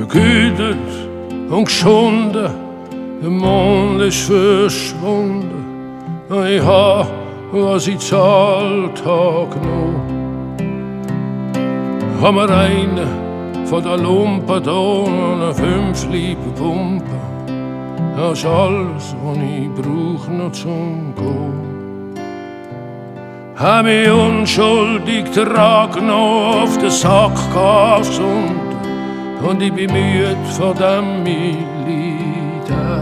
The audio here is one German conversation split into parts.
vergütet und geschunden, der Mond ist verschwunden. Ich hab, was ich zahlt hab genommen. Haben wir einen von der Lumpe da und 5 liebe Pumpen. Das ist alles, was ich brauch noch zum Gehen. Hab mich unschuldig getragen auf den Sack gesundet. Und ich bin müde von dem Militär.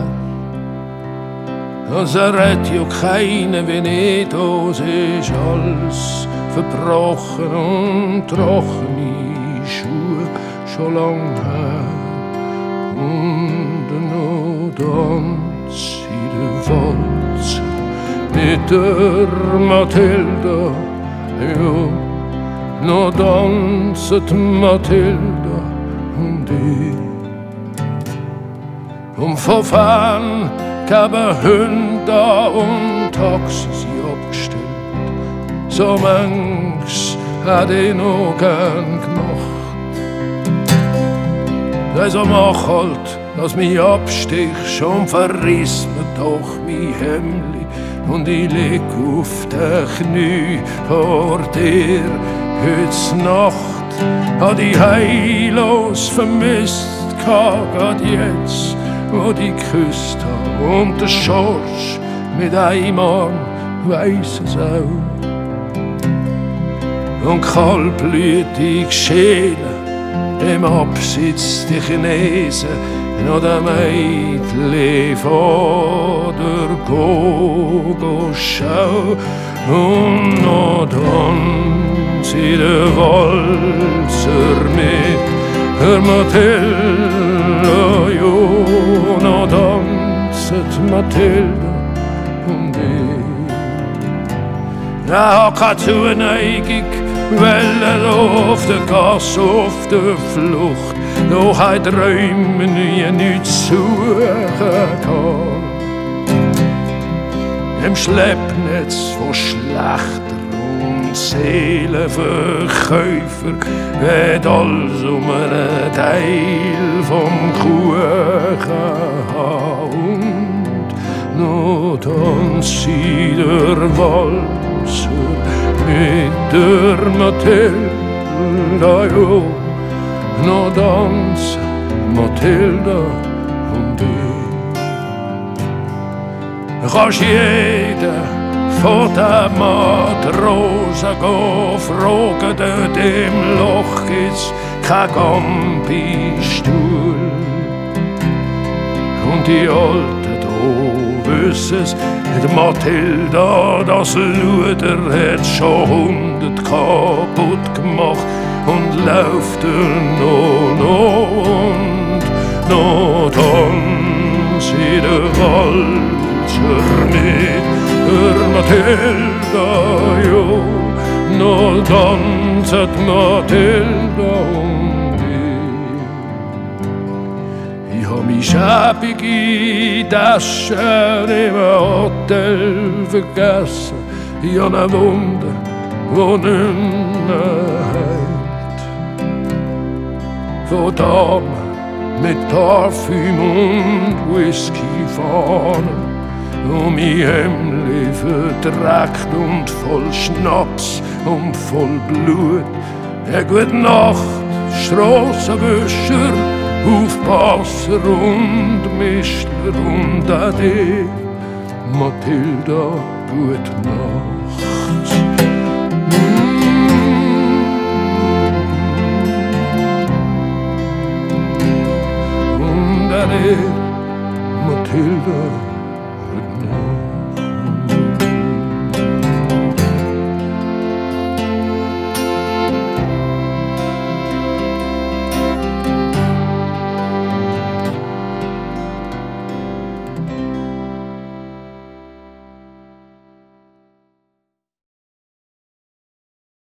Es redet ja keiner, wenn ich da ist alles verbrochen und trockene Schuhe schon lang her. Und noch tanzt in der Walze mit der Mathilda, ja, noch tanzt Mathilda und ich. Und von fern gaben Hunde und Taxis abgestellt. So manches hätte ich noch gern gemacht. Also mach halt, dass mich abstich, schon verriss mir doch mein Hemdli. Und ich leg auf den Knie vor dir. Heute Nacht hat ich heillos vermisst, grad jetzt, wo die geküsst hab. Und der Schorsch mit einem Arm weiss es auch. Und kaltblütig Schäle im Absitz die Chinesen noch der Mädchen vor der Gogo-Schau. Und noch dann sie der Walzer mit der Mathilda, jo, noch tanzt Mathilda und ich. Er hat keine Zuneigung, weil er auf der Gasse, auf der Flucht, doch ein Träumen wie nichts suchen kann. Im Schleppnetz von Schlechter und Seelenverkäufer wird alles einen Teil vom Kuchen haben. Und noch tanzt sie der Walzer mit der Mathilda, jo, noch tanzt Mathilda und ich. Kannst jeden von den Matrosen gehen fragen, dort im Loch gibt's kein Gambi-Stuhl. Und die Alten da wissen's, die Mathilda, das Luder hat schon 100 kaputt gemacht und läuft noch und noch tanzt in der Walzer mit der Mathilda, jo, noch tanzt Mathilda und ich hab mich schäbige Taschen im Hotel vergessen. Ich hab eine Wunde, wo nicht mehr heilt. Von Damen mit Parfüm und Whisky fahren und mein Hemdli verdreckt und voll Schnaps und voll Blut. Ja, gute Nacht, Strassenwischer, Aufpasser und Mistler und Ade. Mathilda, gute Nacht.